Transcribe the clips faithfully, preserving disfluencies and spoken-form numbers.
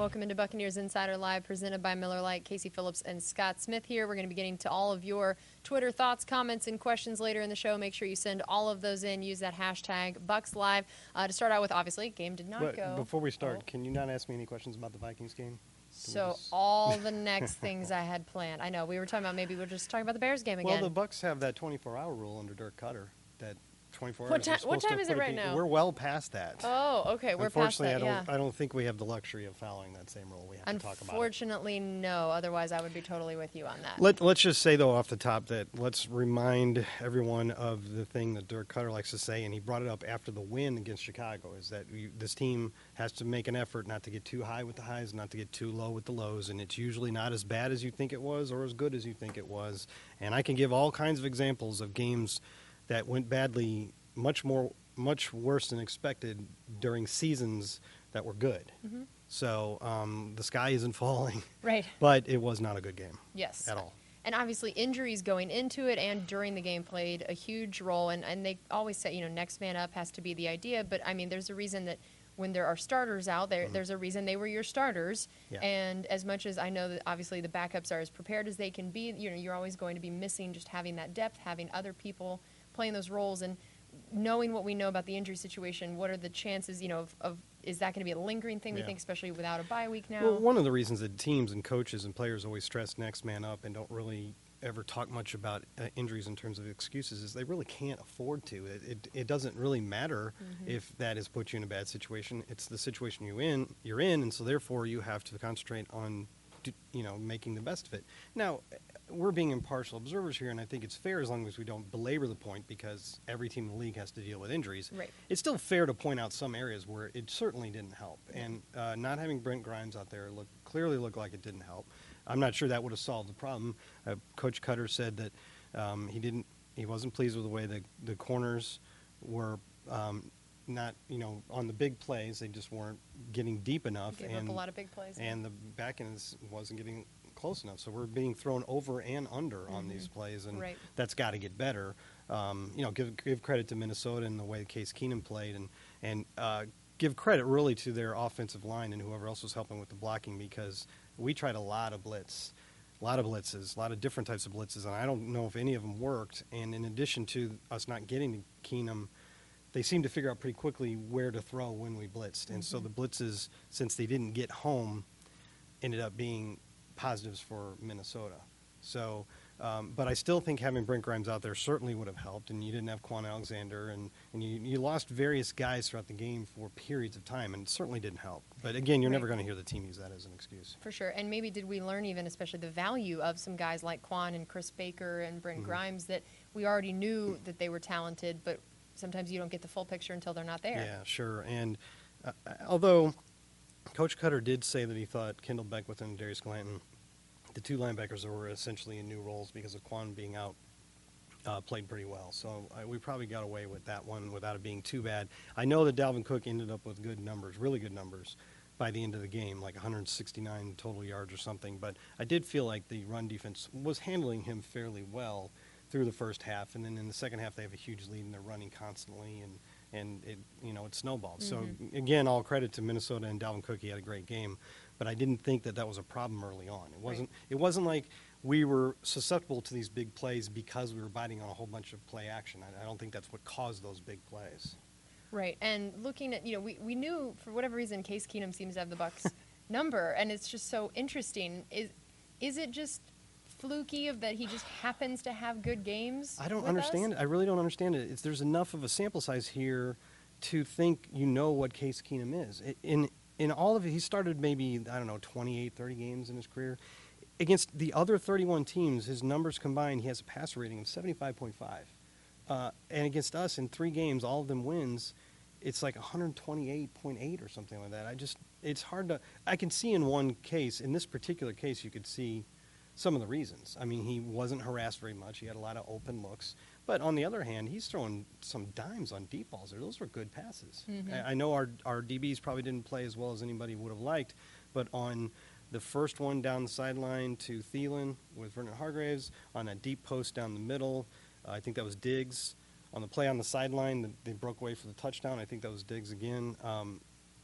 Welcome into Buccaneers Insider Live, presented by Miller Lite. Casey Phillips and Scott Smith here. We're going to be getting to all of your Twitter thoughts, comments, and questions later in the show. Make sure you send all of those in. Use that hashtag BucsLive. Uh, to start out with, obviously, game did not but go. Before we start, oh. can you not ask me any questions about the Vikings game? Can So just... all the next things I had planned. I know, we were talking about maybe we're just talking about the Bears game again. Well, the Bucs have that twenty-four hour rule under Dirk Cutter that twenty-four What hours. ti- what time is it right now? We're well past that. Oh, okay, we're past that, Unfortunately, I don't. yeah. I don't think we have the luxury of following that same rule. We have to talk about it. Unfortunately, no. Otherwise, I would be totally with you on that. Let, let's just say, though, off the top, that let's remind everyone of the thing that Dirk Cutter likes to say, and he brought it up after the win against Chicago, is that we, this team has to make an effort not to get too high with the highs, not to get too low with the lows, and it's usually not as bad as you think it was or as good as you think it was. And I can give all kinds of examples of games that went badly, much more, much worse than expected during seasons that were good. Mm-hmm. So um, the sky isn't falling. Right. But it was not a good game. Yes. At all. And obviously injuries going into it and during the game played a huge role. And, and they always say, you know, next man up has to be the idea. But, I mean, there's a reason that when there are starters out there, mm-hmm. there's a reason they were your starters. Yeah. And as much as I know that obviously the backups are as prepared as they can be, you know, you're always going to be missing just having that depth, having other people playing those roles. And knowing what we know about the injury situation, what are the chances, you know, of, of is that going to be a lingering thing, yeah. we think, especially without a bye week now? Well, one of the reasons that teams and coaches and players always stress next man up and don't really ever talk much about uh, injuries in terms of excuses is they really can't afford to. It, it, it doesn't really matter mm-hmm. if that has put you in a bad situation. It's the situation you in, you're in, and so therefore you have to concentrate on, you know, making the best of it. Now, we're being impartial observers here, and I think it's fair as long as we don't belabor the point because every team in the league has to deal with injuries. Right. It's still fair to point out some areas where it certainly didn't help, and uh, not having Brent Grimes out there look, clearly looked like it didn't help. I'm not sure that would have solved the problem. Uh, Coach Cutter said that um, he didn't, he wasn't pleased with the way the the corners were um, not, you know, on the big plays. They just weren't getting deep enough, Gave and up a lot of big plays, and yeah. the back end wasn't getting close enough. So we're being thrown over and under mm-hmm. on these plays, and right. that's got to get better. Um, you know, give give credit to Minnesota and the way Case Keenum played, and and uh, give credit really to their offensive line and whoever else was helping with the blocking because we tried a lot of blitz, a lot of blitzes, a lot of different types of blitzes, and I don't know if any of them worked. And in addition to us not getting to Keenum, they seemed to figure out pretty quickly where to throw when we blitzed. And mm-hmm. so the blitzes, since they didn't get home, ended up being positives for Minnesota. So, um, but I still think having Brent Grimes out there certainly would have helped, and you didn't have Quan Alexander, and, and you, you lost various guys throughout the game for periods of time, and it certainly didn't help. But again, you're right. never going to hear the team use that as an excuse. For sure, and maybe did we learn even, especially the value of some guys like Quan and Chris Baker and Brent mm-hmm. Grimes, that we already knew that they were talented, but sometimes you don't get the full picture until they're not there. Yeah, sure. And uh, although Coach Cutter did say that he thought Kendall Beckwith and Darius Glanton, the two linebackers that were essentially in new roles because of Quan being out, uh, played pretty well. So uh, we probably got away with that one without it being too bad. I know that Dalvin Cook ended up with good numbers, really good numbers, by the end of the game, like one hundred sixty-nine total yards or something. But I did feel like the run defense was handling him fairly well through the first half. And then in the second half, they have a huge lead, and they're running constantly, and, and it, you know, it snowballed. Mm-hmm. So, again, all credit to Minnesota and Dalvin Cook. He had a great game. But I didn't think that that was a problem early on. It wasn't. Right. It wasn't like we were susceptible to these big plays because we were biting on a whole bunch of play action. I, I don't think that's what caused those big plays. Right. And looking at, you know, we, we knew for whatever reason Case Keenum seems to have the Bucs number, and it's just so interesting. Is is it just fluky of that he just happens to have good games? I don't with understand us? it. I really don't understand it. It's, there's enough of a sample size here to think you know what Case Keenum is. In In all of it, he started maybe, I don't know, twenty-eight, thirty games in his career. Against the other thirty-one teams, his numbers combined, he has a passer rating of seventy-five point five. Uh, and against us, in three games, all of them wins, it's like one twenty-eight point eight or something like that. I just, it's hard to, I can see in one case, in this particular case, you could see some of the reasons. I mean, he wasn't harassed very much. He had a lot of open looks. But on the other hand, he's throwing some dimes on deep balls there. Those were good passes. Mm-hmm. I, I know our, our D Bs probably didn't play as well as anybody would have liked, but on the first one down the sideline to Thielen with Vernon Hargraves, on that deep post down the middle, uh, I think that was Diggs. On the play on the sideline, the, they broke away for the touchdown. I think that was Diggs again. Um,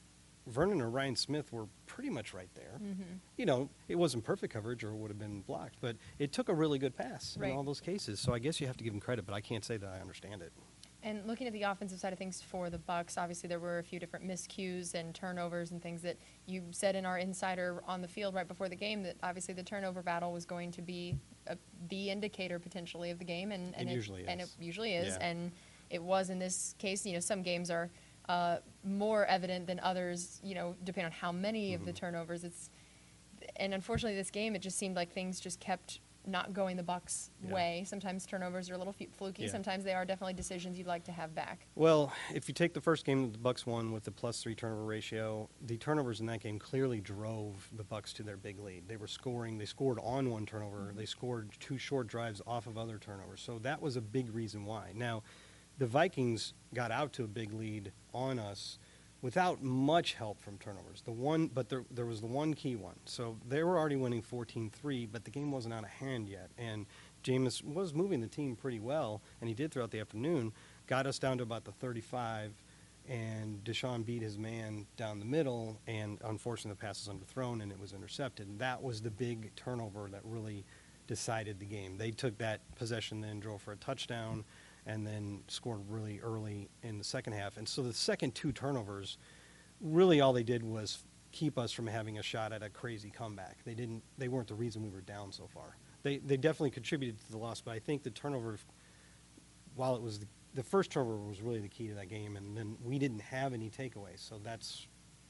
Vernon or Ryan Smith were pretty much right there. Mm-hmm. You know, it wasn't perfect coverage or it would have been blocked, but it took a really good pass Right. in all those cases. So I guess you have to give him credit, but I can't say that I understand it. And looking at the offensive side of things for the Bucks, obviously there were a few different miscues and turnovers and things that you said in our insider on the field right before the game that obviously the turnover battle was going to be a, the indicator potentially of the game, and, and It usually and it is. usually is, Yeah. and it was in this case. You know, some games are uh, more evident than others. You know, depending on how many of the Mm-hmm. turnovers. It's and unfortunately this game it just seemed like things just kept not going the Bucks' Yeah. way. Sometimes turnovers are a little f- fluky. Yeah. Sometimes they are definitely decisions you'd like to have back. Well, if you take the first game that the Bucks won with the plus three turnover ratio, the turnovers in that game clearly drove the Bucks to their big lead. They were scoring. They scored on one turnover. They scored two short drives off of other turnovers. So that was a big reason why. Now, the Vikings got out to a big lead on us without much help from turnovers. The one, but there, there was the one key one. So they were already winning fourteen three, but the game wasn't out of hand yet. And Jameis was moving the team pretty well, and he did throughout the afternoon, got us down to about the thirty-five, and Deshaun beat his man down the middle, and unfortunately the pass was underthrown, and it was intercepted. And that was the big turnover that really decided the game. They took that possession, then drove for a touchdown, and then scored really early in the second half. And so the second two turnovers, really all they did was keep us from having a shot at a crazy comeback. They didn't. They weren't the reason we were down so far. They they definitely contributed to the loss, but I think the turnover, while it was the, the first turnover was really the key to that game, and then we didn't have any takeaways. So that's,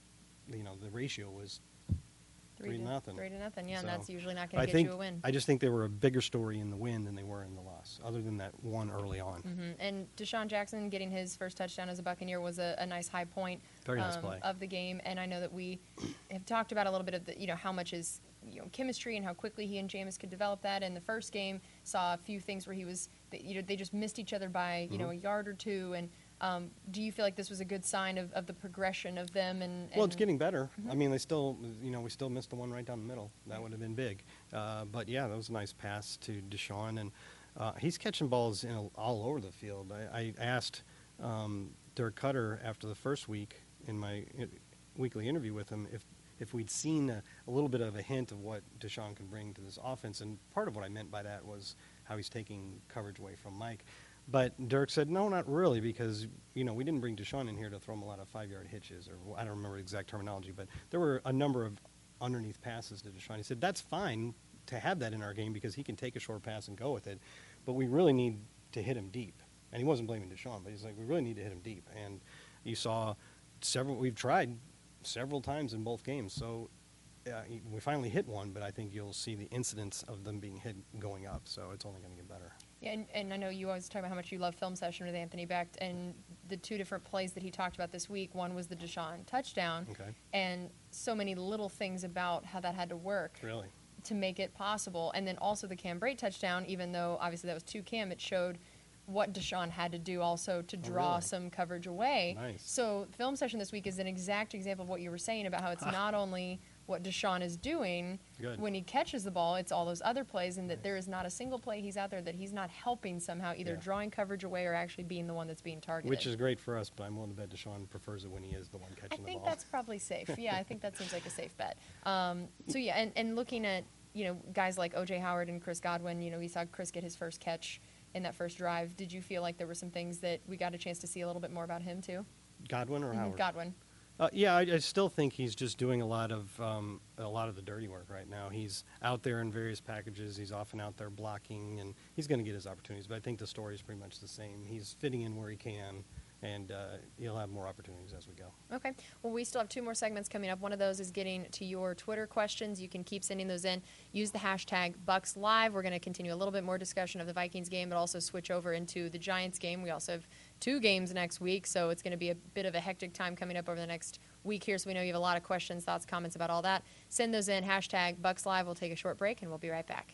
you know, the ratio was three to nothing. Three to nothing, yeah, and So, that's usually not I going to get think you a win. I just think they were a bigger story in the win than they were in the loss, other than that one early on. hmm And Deshaun Jackson getting his first touchdown as a Buccaneer was a, a nice high point Very nice um, play. of the game. And I know that we have talked about a little bit of the, you know, how much is you know chemistry and how quickly he and Jameis could develop that. In the first game, saw a few things where he was, you know, they just missed each other by you know a Mm-hmm. yard or two. And um, do you feel like this was a good sign of, of the progression of them? And, Well, it's and- getting better. I Mhm. mean, they still, you know, we still missed the one right down the middle. That would have been big. Uh, but yeah, that was a nice pass to Deshaun, and uh, he's catching balls in a, all over the field. I, I asked um, Dirk Cutter after the first week in my uh, weekly interview with him if if we'd seen a, a little bit of a hint of what Deshaun could bring to this offense, and part of what I meant by that was how he's taking coverage away from Mike. But Dirk said, no, not really, because, you know, we didn't bring Deshaun in here to throw him a lot of five-yard hitches, or I don't remember the exact terminology, but there were a number of underneath passes to Deshaun. He said, that's fine to have that in our game because he can take a short pass and go with it, but we really need to hit him deep. And he wasn't blaming Deshaun, but he's like, we really need to hit him deep. And you saw several, we've tried several times in both games, so uh, we finally hit one, but I think you'll see the incidence of them being hit going up, so it's only going to get better. Yeah, and, and I know you always talk about how much you love film session with Anthony Becht, and the two different plays that he talked about this week. One was the Deshaun touchdown, Okay. and so many little things about how that had to work Really? to make it possible. And then also the Cam Brate touchdown, even though obviously that was two Cam, it showed what Deshaun had to do also to draw really? some coverage away. Nice. So film session this week is an exact example of what you were saying about how it's not only what Deshaun is doing Good. when he catches the ball, it's all those other plays, and that there is not a single play he's out there that he's not helping somehow, either Yeah. drawing coverage away or actually being the one that's being targeted. Which is great for us, but I'm willing to bet Deshaun prefers it when he is the one I catching the think ball. that's probably safe. Yeah, I think that seems like a safe bet. Um, so yeah, and, and looking at you know guys like O J Howard and Chris Godwin, you know we saw Chris get his first catch in that first drive. Did you feel like there were some things that we got a chance to see a little bit more about him too? Godwin or Mhm, Howard? Godwin. Uh, yeah, I, I still think he's just doing a lot of um, a lot of the dirty work right now. He's out there in various packages. He's often out there blocking, and he's going to get his opportunities. But I think the story is pretty much the same. He's fitting in where he can, and uh, he'll have more opportunities as we go. Okay. Well, we still have two more segments coming up. One of those is getting to your Twitter questions. You can keep sending those in. Use the hashtag BucksLive. We're going to continue a little bit more discussion of the Vikings game, but also switch over into the Giants game. We also have two games next week, so it's going to be a bit of a hectic time coming up over the next week here. So we know you have a lot of questions, thoughts, comments about all that. Send those in. Hashtag BucksLive. We'll take a short break, and we'll be right back.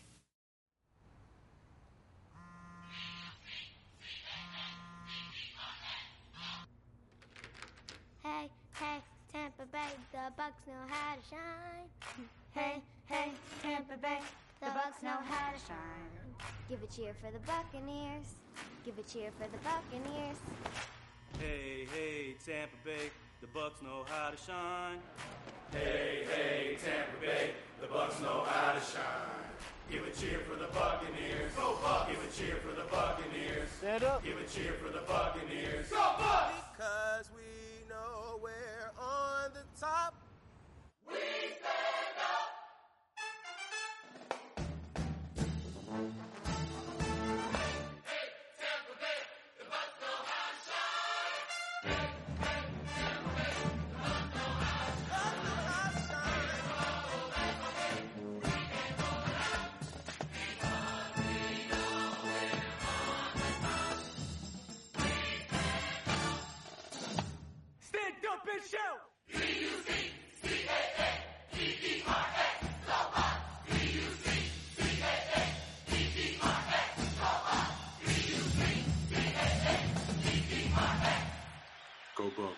Hey, hey, Tampa Bay, the Bucks know how to shine. Hey, hey, Tampa Bay, the Bucks know how to shine. Give a cheer for the Buccaneers. Give a cheer for the Buccaneers. Hey, hey, Tampa Bay, the Bucks know how to shine. Hey, hey, Tampa Bay, the Bucks know how to shine. Give a cheer for the Buccaneers. Go Bucks! Give a cheer for the Buccaneers. Stand up. Give a cheer for the Buccaneers. Go Bucks! Because we know we're on the top. We stand up! Stand up and shout. Go Bucks.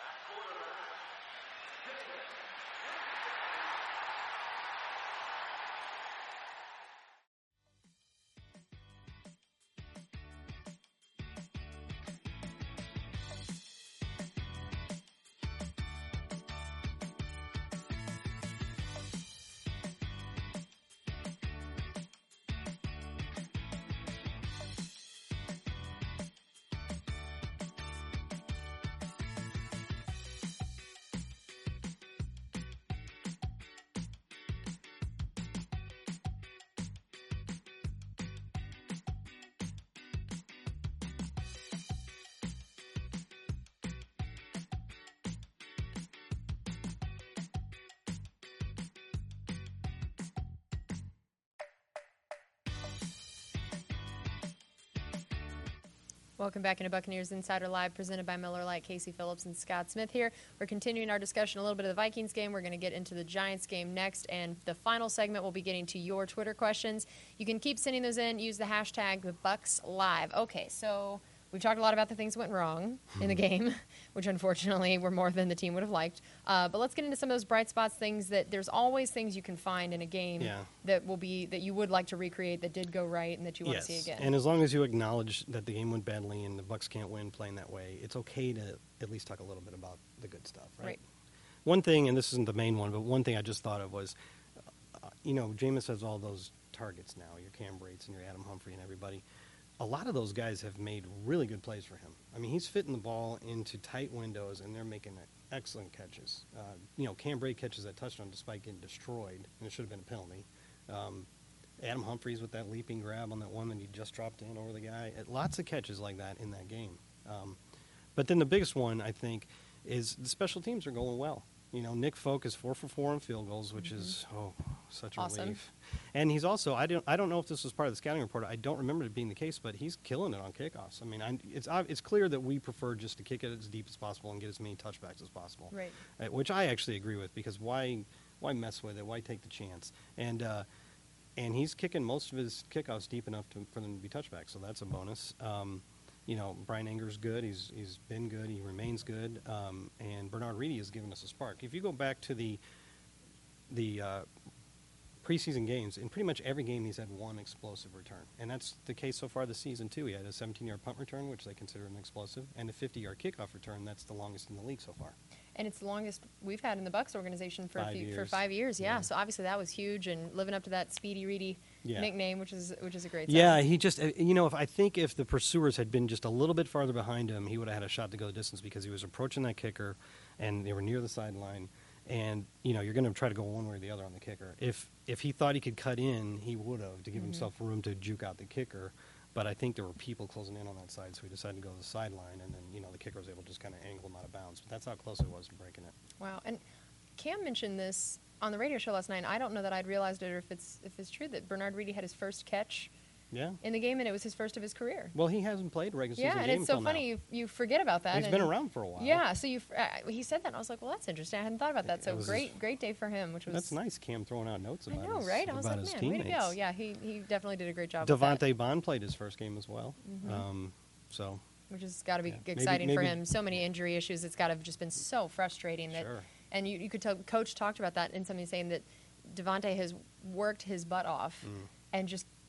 Welcome back into Buccaneers Insider Live, presented by Miller Lite. Casey Phillips and Scott Smith here. We're continuing our discussion a little bit of the Vikings game. We're going to get into the Giants game next, and the final segment we'll be getting to your Twitter questions. You can keep sending those in. Use the hashtag the Bucks Live. Okay, so we've talked a lot about the things that went wrong in the game, which unfortunately were more than the team would have liked. Uh, but let's get into some of those bright spots, things that there's always things you can find in a game Yeah. that will be that you would like to recreate that did go right and that you want Yes, to see again. and as long as you acknowledge that the game went badly and the Bucks can't win playing that way, it's okay to at least talk a little bit about the good stuff, right? Right. One thing, and this isn't the main one, but one thing I just thought of was, uh, you know, Jameis has all those targets now, your Cam Brates and your Adam Humphrey and everybody. A lot of those guys have made really good plays for him. I mean, he's fitting the ball into tight windows, and they're making excellent catches. Uh, you know, Cam Brate catches that touchdown despite getting destroyed, and it should have been a penalty. Um, Adam Humphries with that leaping grab on that one that he just dropped in over the guy. Uh, Lots of catches like that in that game. Um, but then the biggest one, I think, is the special teams are going well. You know, Nick Folk is four for four on field goals, which mm-hmm. is, oh, such a Awesome. relief. And he's also, I don't, I don't know if this was part of the scouting report. I don't remember it being the case, but he's killing it on kickoffs. I mean, I, it's it's clear that we prefer just to kick it as deep as possible and get as many touchbacks as possible. Right. Uh, which I actually agree with, because why why mess with it? Why take the chance? And uh, and he's kicking most of his kickoffs deep enough to, for them to be touchbacks, so that's a bonus. Um, you know, Brian Enger's good. He's he's been good. He remains good. Um, and Bernard Reedy has given us a spark. If you go back to the the uh, preseason games, in pretty much every game he's had one explosive return, and that's the case so far this season too. He had a seventeen-yard punt return, which they consider an explosive, and a fifty-yard kickoff return. That's the longest in the league so far. And it's the longest we've had in the Bucks organization for Five a few, for years. five years. Yeah. Yeah. So obviously that was huge, and living up to that Speedy Reedy Yeah. nickname, which is which is a great. Sign. Yeah, he just, uh, you know, if I think if the pursuers had been just a little bit farther behind him, he would have had a shot to go the distance, because he was approaching that kicker, and they were near the sideline, and you know you're going to try to go one way or the other on the kicker. If if he thought he could cut in, he would have to give Mhm. himself room to juke out the kicker. But I think there were people closing in on that side, so he decided to go to the sideline, and then you know the kicker was able to just kind of angle him out of bounds. But that's how close it was to breaking it. Wow. And Cam mentioned this on the radio show last night. And I don't know that I'd realized it, or if it's if it's true that Bernard Reedy had his first catch Yeah. in the game, and it was his first of his career. Well, he hasn't played a regular Yeah, season and game it's so till funny now. you, you forget about that. He's and been around for a while. Yeah, so you uh, he said that, and I was like, well, that's interesting. I hadn't thought about that. It So was great, his- great day for him. Which was That's nice. Cam throwing out notes I about know, his, right? I was about like, his man, way to teammates. go. Yeah, he he definitely did a great job. with Devontae that, Bond played his first game as well. Mhm. Um, so which has got to be Yeah. Maybe- exciting for maybe- him. So many injury issues. It's got to have just been so frustrating that. Sure. And you, you could tell, Coach talked about that in something saying that Devontae has worked his butt off Mm. and just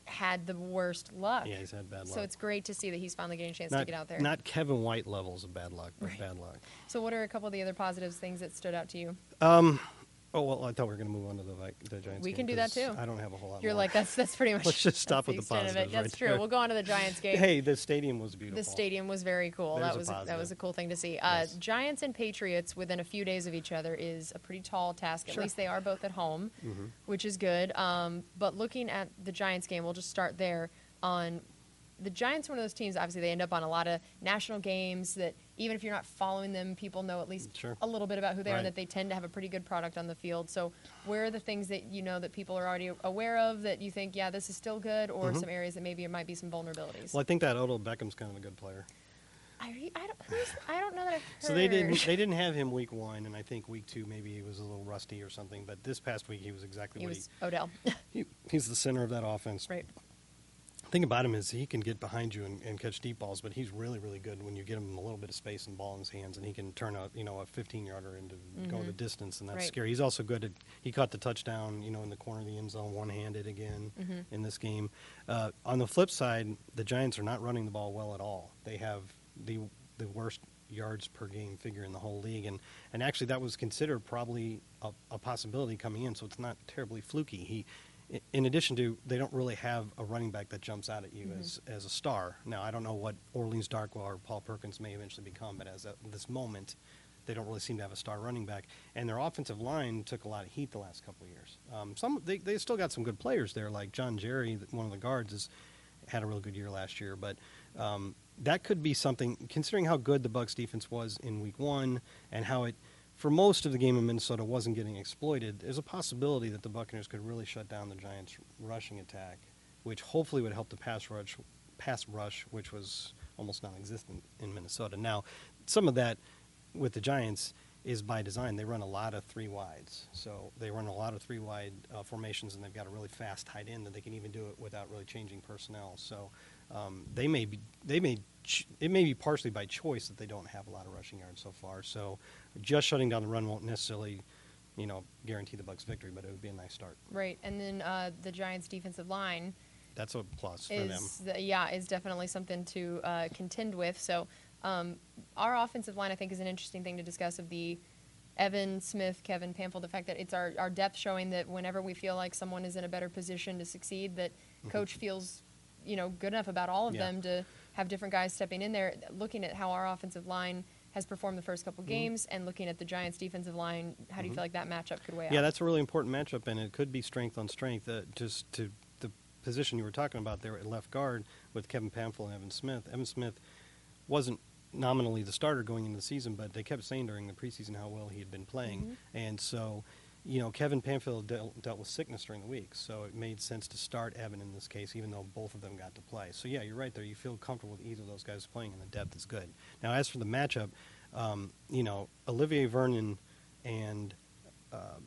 had the worst luck. Yeah, he's had bad luck. So it's great to see that he's finally getting a chance not, to get out there. Not Kevin White levels of bad luck, but Right. bad luck. So what are a couple of the other positives, things that stood out to you? Um, oh, well, I thought we were going to move on to the, Vi- the Giants We game, can do that 'cause too. I don't have a whole lot You're more. like, that's that's pretty much. Let's just stop that's with the extent of it. positives That's right true. there. We'll go on to the Giants game. Hey, the stadium was beautiful. The stadium was very cool. There's that a was that positive. was a cool thing to see. Uh, Yes. Giants and Patriots within a few days of each other is a pretty tall task. At Sure. least they are both at home, Mm-hmm. which is good. Um, but looking at the Giants game, we'll just start there. On the Giants, are one of those teams. Obviously, they end up on a lot of national games that even if you're not following them, people know at least Sure. a little bit about who they are, Right. and that they tend to have a pretty good product on the field. So, where are the things that you know that people are already aware of that you think, yeah, this is still good, or Mhm. some areas that maybe it might be some vulnerabilities? Well, I think that Odell Beckham's kind of a good player. I, re- I don't. Who's, I don't know that I've heard. So they didn't they didn't have him week one, and I think week two maybe he was a little rusty or something. But this past week he was exactly He what was Odell. he, he he's the center of that offense. Right. The thing about him is he can get behind you and, and catch deep balls, but he's really really good when you get him a little bit of space and ball in his hands, and he can turn a you know a fifteen yarder into go the distance, and that's Right. scary. He's also good at he caught the touchdown you know in the corner of the end zone one handed again in this game. Uh, on the flip side, the Giants are not running the ball well at all. They have the the worst yards per game figure in the whole league, and, and actually that was considered probably a, a possibility coming in, so it's not terribly fluky. He, i- in addition to, they don't really have a running back that jumps out at you as, as a star. Now, I don't know what Orleans Darkwa or Paul Perkins may eventually become, but as of this moment, they don't really seem to have a star running back. And their offensive line took a lot of heat the last couple of years. Um, some they, they still got some good players there, like John Jerry, one of the guards, is had a real good year last year, but um, that could be something, considering how good the Bucs defense was in week one and how it, for most of the game in Minnesota, wasn't getting exploited. There's a possibility that the Buccaneers could really shut down the Giants' rushing attack, which hopefully would help the pass rush, pass rush, which was almost non-existent in Minnesota. Now, some of that with the Giants is by design. They run a lot of three wides, so they run a lot of three wide uh, formations, and they've got a really fast tight end that they can even do it without really changing personnel. So um, they may be they may ch- it may be partially by choice that they don't have a lot of rushing yards so far. So just shutting down the run won't necessarily, you know, guarantee the Bucs victory, but it would be a nice start. Right, and then uh, the Giants' defensive line That's a plus for them. is the, yeah is definitely something to uh, contend with. So um, our offensive line, I think, is an interesting thing to discuss. Of the Evan Smith, Kevin Pamphile, the fact that it's our, our depth showing that whenever we feel like someone is in a better position to succeed, that coach feels you know good enough about all of Mm-hmm. Yeah. them to have different guys stepping in there. Looking at how our offensive line has performed the first couple games, and looking at the Giants' defensive line, how do you feel like that matchup could weigh out? Yeah, that's a really important matchup, and it could be strength on strength. Uh, just to the position you were talking about there at left guard with Kevin Pamphile and Evan Smith. Evan Smith wasn't nominally the starter going into the season, but they kept saying during the preseason how well he had been playing. And so, you know, Kevin Pamphile dealt, dealt with sickness during the week, so it made sense to start Evan in this case, even though both of them got to play. So, yeah, you're right there. You feel comfortable with either of those guys playing, and the depth is good. Now, as for the matchup, um, you know, Olivier Vernon and um,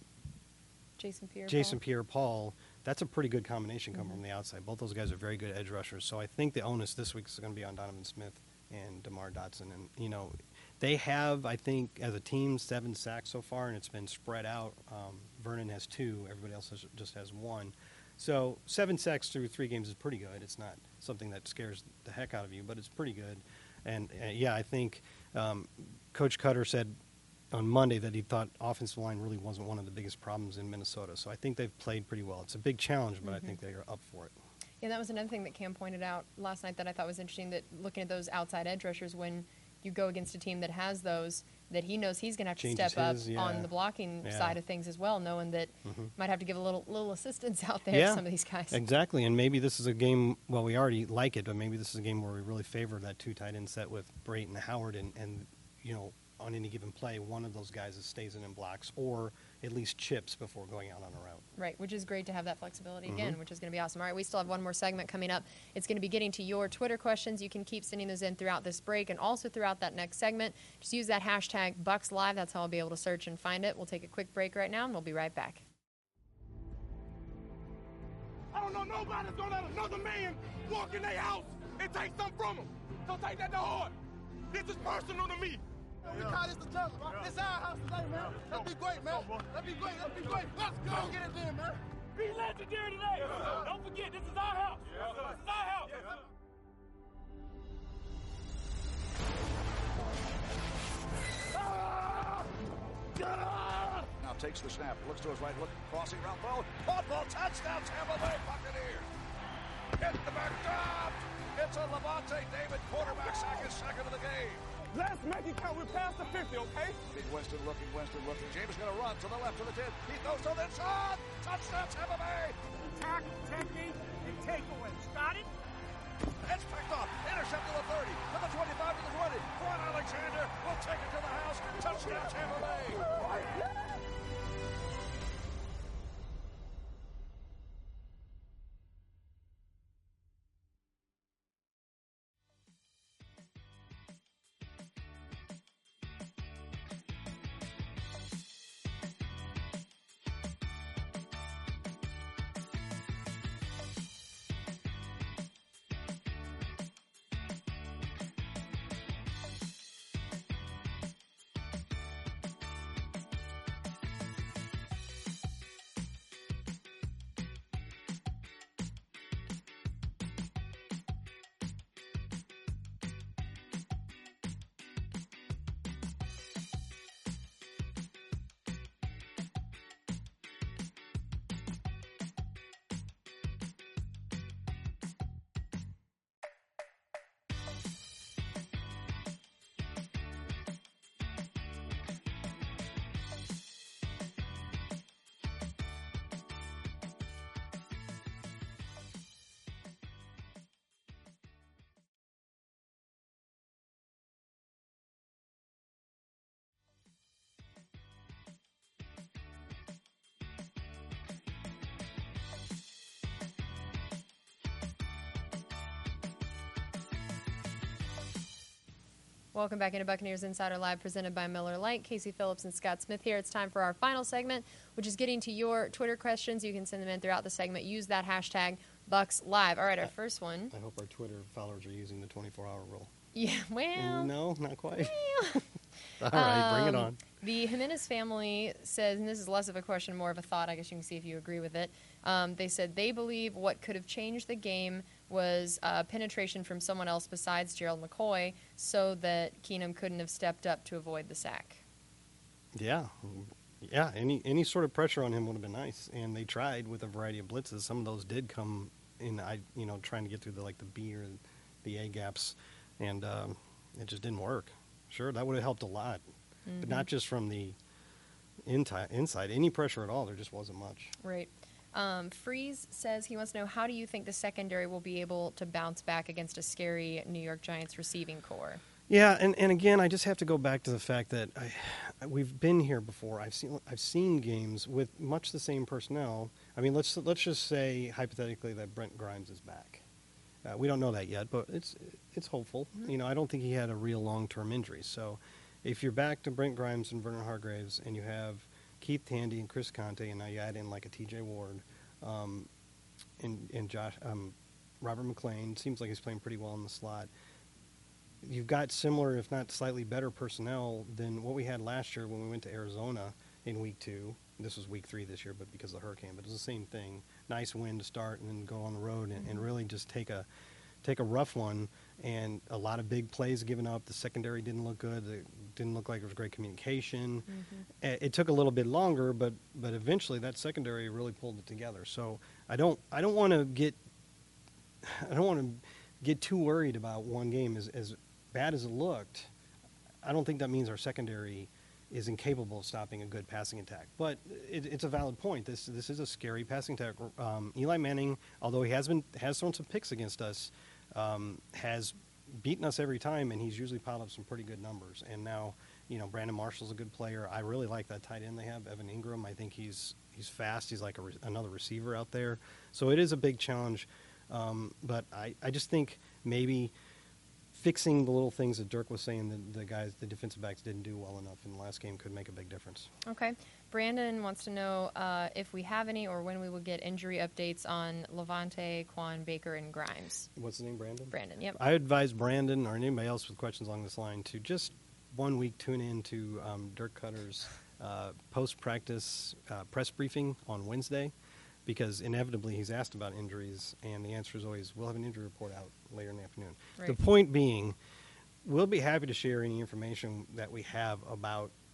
Jason Pierre. Jason Pierre-Paul, that's a pretty good combination coming from the outside. Both those guys are very good edge rushers. So I think the onus this week is going to be on Donovan Smith and DeMar Dotson. And, you know, they have, I think, as a team, seven sacks so far, and it's been spread out. Um, Vernon has two. Everybody else has, just has one. So seven sacks through three games is pretty good. It's not something that scares the heck out of you, but it's pretty good. And, uh, yeah, I think um, Coach Cutter said on Monday that he thought offensive line really wasn't one of the biggest problems in Minnesota. So I think they've played pretty well. It's a big challenge, but I think they are up for it. Yeah, that was another thing that Cam pointed out last night that I thought was interesting, that looking at those outside edge rushers, when you go against a team that has those, that he knows he's going to have to Changes step his, up yeah. on the blocking Yeah. side of things as well, knowing that Mhm. might have to give a little little assistance out there Yeah, to some of these guys. Exactly, and maybe this is a game, well, we already like it, but maybe this is a game where we really favor that two tight end set with Brayton and Howard, and, and you know, on any given play, one of those guys stays in and blocks, or at least chips before going out on a route. Right, which is great to have that flexibility Mm-hmm. again, which is going to be awesome. All right, we still have one more segment coming up. It's going to be getting to your Twitter questions. You can keep sending those in throughout this break and also throughout that next segment. Just use that hashtag BucksLive. That's how I'll be able to search and find it. We'll take a quick break right now, and we'll be right back. I don't know nobody that's gonna let another man walk in their house and take something from them. Don't take that to heart. This is personal to me. We call this the jungle, right? This our house today, man. Let's be great, man. Let's be great. Let's be great. Let's go get it then, man. Be legendary today. Don't forget, this is our house. takes the snap, looks to his right, look, crossing route, throw, caught ball, touchdown, Tampa Bay Buccaneers. Hit the back, dropped. It's a Levante David quarterback sack, his second of the game. Let's make it count. We're past the fifty, okay? Big Winston looking, Winston looking. James is going to run to the left of the ten. He throws to the shot. Touchdown, Tampa Bay. Tackle, technique, and takeaways. Got it? It's picked off. Intercepted to the thirty, to the twenty-five, to the twenty. Quan Alexander will take it to the house. Touchdown, Tampa Bay. Welcome back into Buccaneers Insider Live, presented by Miller Lite. Casey Phillips and Scott Smith here. It's time for our final segment, which is getting to your Twitter questions. You can send them in throughout the segment. Use that hashtag BucsLive. All right, our first one. I hope our Twitter followers are using the twenty-four hour rule. Yeah, well. No, not quite. Well. All right, bring it Um, on. The Jimenez family says, and this is less of a question, more of a thought. I guess you can see if you agree with it. Um, they said they believe what could have changed the game was uh, penetration from someone else besides Gerald McCoy, so that Keenum couldn't have stepped up to avoid the sack. Yeah, yeah. Any any sort of pressure on him would have been nice, and they tried with a variety of blitzes. Some of those did come in. I you know trying to get through the like the B or the A gaps, and um, it just didn't work. Sure, that would have helped a lot, mm-hmm. but not just from the inti- inside. Any pressure at all, there just wasn't much. Right. Um, Freeze says he wants to know, how do you think the secondary will be able to bounce back against a scary New York Giants receiving core? Yeah, and, and again, I just have to go back to the fact that I, we've been here before. I've seen I've seen games with much the same personnel. I mean, let's let's just say hypothetically that Brent Grimes is back. Uh, we don't know that yet, but it's it's hopeful. Mm-hmm. You know, I don't think he had a real long-term injury. So, if you're back to Brent Grimes and Vernon Hargreaves, and you have Keith Tandy and Chris Conte, and now you add in like a T J Ward, um, and and Josh um, Robert McClain seems like he's playing pretty well in the slot. You've got similar, if not slightly better, personnel than what we had last year when we went to Arizona in week two. This was week three this year, but because of the hurricane. But it was the same thing. Nice win to start, and then go on the road and, and really just take a take a rough one. And a lot of big plays given up. The secondary didn't look good. It didn't look like there was great communication. Mm-hmm. It took a little bit longer, but but eventually that secondary really pulled it together. So I don't I don't want to get I don't want to get too worried about one game. As as bad as it looked, I don't think that means our secondary is incapable of stopping a good passing attack. But it, it's a valid point. This this is a scary passing attack. Um, Eli Manning, although he has been has thrown some picks against us, um, has beaten us every time, and he's usually piled up some pretty good numbers. And now, you know, Brandon Marshall's a good player. I really like that tight end they have, Evan Ingram. I think he's he's fast. He's like a re- another receiver out there. So it is a big challenge. Um, but I, I just think maybe fixing the little things that Dirk was saying that the guys, the defensive backs didn't do well enough in the last game could make a big difference. Okay. Brandon wants to know uh, if we have any or when we will get injury updates on Levante, Quan, Baker, and Grimes. What's his name, Brandon? Brandon, yep. I advise Brandon or anybody else with questions along this line to just one week tune in to um, Dirk Cutter's uh, post-practice uh, press briefing on Wednesday, because inevitably he's asked about injuries, and the answer is always, we'll have an injury report out later in the afternoon. Right. The point being, we'll be happy to share any information that we have about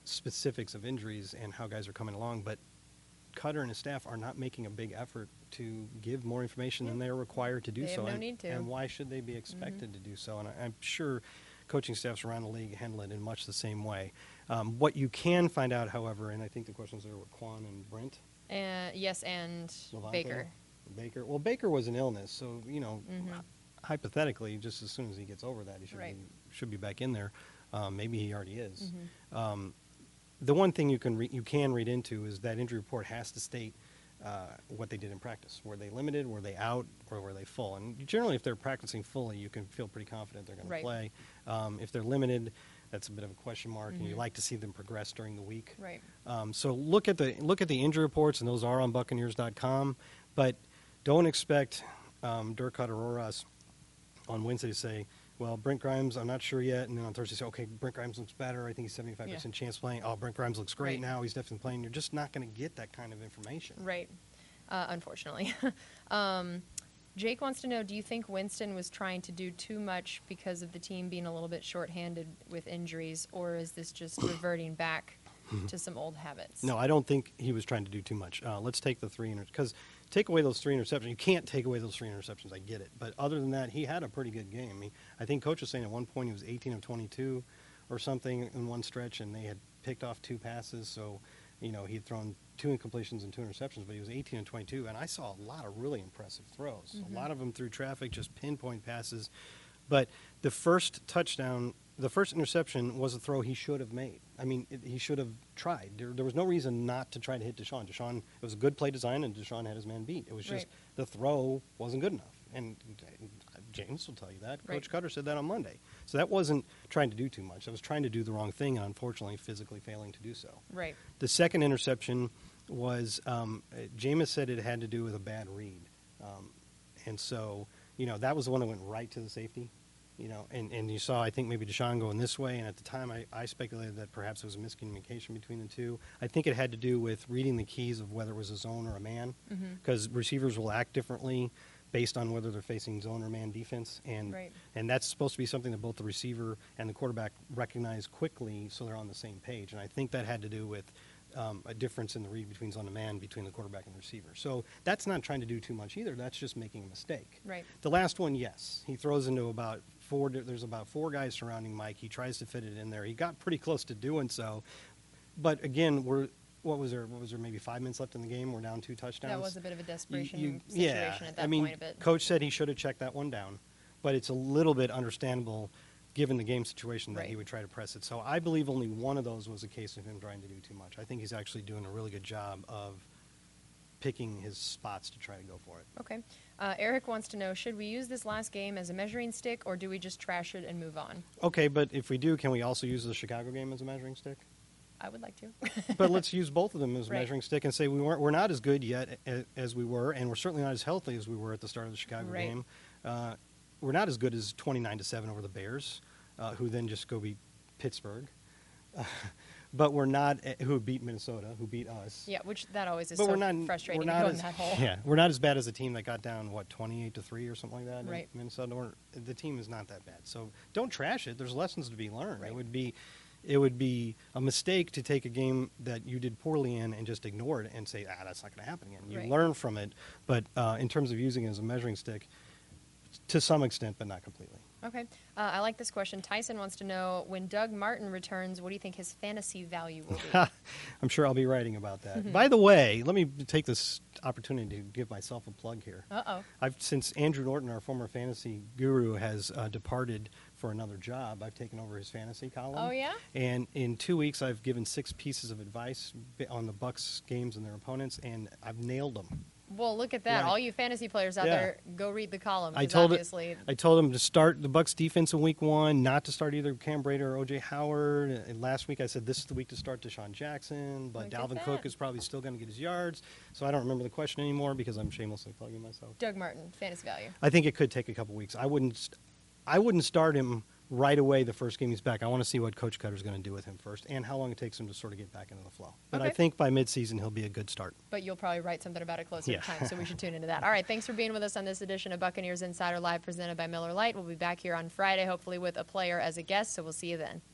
specifics of injuries and how guys are coming along, but Cutter and his staff are not making a big effort to give more information than they're required to do They have so. no and, need to. and why should they be expected to do so? And I, I'm sure coaching staffs around the league handle it in much the same way. Um, what you can find out, however, and I think the questions are with Quan and Brent. Uh, yes, and Levante? Baker. Baker. Well, Baker was an illness, so you know, Mhm. hypothetically, just as soon as he gets over that, he should Right. be, should be back in there. Um, maybe he already is. Mhm. Um, the one thing you can re- you can read into is that injury report has to state uh, what they did in practice. Were they limited? Were they out? Or were they full? And generally, if they're practicing fully, you can feel pretty confident they're going Right. to play. Um, if they're limited, that's a bit of a question mark, and you Mhm. like to see them progress during the week. Right. Um, so look at the look at the injury reports, and those are on Buccaneers dot com. But don't expect um, Dirk Cutter or us on Wednesday to say, well, Brent Grimes, I'm not sure yet. And then on Thursday, say, okay, Brent Grimes looks better. I think he's seventy-five percent chance playing. Oh, Brent Grimes looks great Right. now. He's definitely playing. You're just not going to get that kind of information. Right. Uh, unfortunately. um, Jake wants to know, do you think Winston was trying to do too much because of the team being a little bit shorthanded with injuries, or is this just reverting back to some old habits? No, I don't think he was trying to do too much. Uh, let's take the three inter because take away those three interceptions. You can't take away those three interceptions. I get it, but other than that, he had a pretty good game. He, I think Coach was saying at one point he was eighteen of twenty-two or something in one stretch, and they had picked off two passes. So, you know, he'd thrown two incompletions and two interceptions, but he was eighteen and twenty-two, and I saw a lot of really impressive throws. Mhm. A lot of them through traffic, just pinpoint passes. But the first touchdown, the first interception was a throw he should have made. I mean, it, he should have tried. There, there was no reason not to try to hit Deshaun. Deshaun, it was a good play design, and Deshaun had his man beat. It was just Right. the throw wasn't good enough. And uh, James will tell you that. Right. Coach Cutter said that on Monday. So that wasn't trying to do too much. That was trying to do the wrong thing, and unfortunately, physically failing to do so. Right. The second interception was, um, uh, Jameis said it had to do with a bad read. Um, and so, you know, that was the one that went right to the safety. You know, and, and you saw, I think, maybe Deshaun going this way, and at the time I, I speculated that perhaps it was a miscommunication between the two. I think it had to do with reading the keys of whether it was a zone or a man, Mhm. because receivers will act differently based on whether they're facing zone or man defense, and Right. and that's supposed to be something that both the receiver and the quarterback recognize quickly, so they're on the same page. And I think that had to do with um, a difference in the read between zone and man between the quarterback and the receiver. So that's not trying to do too much either. That's just making a mistake. Right. The last one, yes, he throws into about four. There's about four guys surrounding Mike. He tries to fit it in there. He got pretty close to doing so, but again, we're what was there? What was there? Maybe five minutes left in the game. We're down two touchdowns. That was a bit of a You- desperation you- situation yeah, at that I mean, point of it. Coach said he should have checked that one down, but it's a little bit understandable given the game situation that Right. he would try to press it. So I believe only one of those was a case of him trying to do too much. I think he's actually doing a really good job of picking his spots to try to go for it. Okay. Uh, Eric wants to know, should we use this last game as a measuring stick, or do we just trash it and move on? Okay, but if we do, can we also use the Chicago game as a measuring stick? I would like to. But let's use both of them as a Right. measuring stick and say we weren't, we're not as good yet a- as we were, and we're certainly not as healthy as we were at the start of the Chicago Right. game. Uh, we're not as good as twenty-nine to seven over the Bears, uh, who then just go beat Pittsburgh. But we're not, who beat Minnesota, who beat us. Yeah, which that always is But so we're not frustrating we're to not go as, in that hole. Yeah, we're not as bad as a team that got down what twenty-eight to three or something like that in Right. Minnesota. We're, the team is not that bad, so don't trash it. There's lessons to be learned. Right. It would be, it would be a mistake to take a game that you did poorly in and just ignore it and say, ah, that's not going to happen again. You Right. learn from it, but uh, in terms of using it as a measuring stick, to some extent, but not completely. Okay. Uh, I like this question. Tyson wants to know, when Doug Martin returns, what do you think his fantasy value will be? I'm sure I'll be writing about that. By the way, let me take this opportunity to give myself a plug here. Uh-oh. I've since Andrew Norton, our former fantasy guru, has uh, departed for another job, I've taken over his fantasy column. Oh, yeah? And in two weeks, I've given six pieces of advice bi- on the Bucks games and their opponents, and I've nailed them. Well, look at that. Right. All you fantasy players out Yeah. there, go read the column. I 'cause told obviously, it, I told him to start the Bucks defense in week one, not to start either Cam Brate or O J Howard. And last week I said this is the week to start Deshaun Jackson, but Look at Dalvin that. Cook is probably still going to get his yards. So I don't remember the question anymore because I'm shamelessly plugging myself. Doug Martin, fantasy value. I think it could take a couple weeks. I wouldn't, st- I wouldn't start him right away the first game he's back. I want to see what Coach Cutter's going to do with him first, and how long it takes him to sort of get back into the flow. But I Okay. think by midseason he'll be a good start. But you'll probably write something about it closer Yeah. to time, so we should tune into that. All right, thanks for being with us on this edition of Buccaneers Insider Live, presented by Miller Lite. We'll be back here on Friday, hopefully with a player as a guest, so we'll see you then.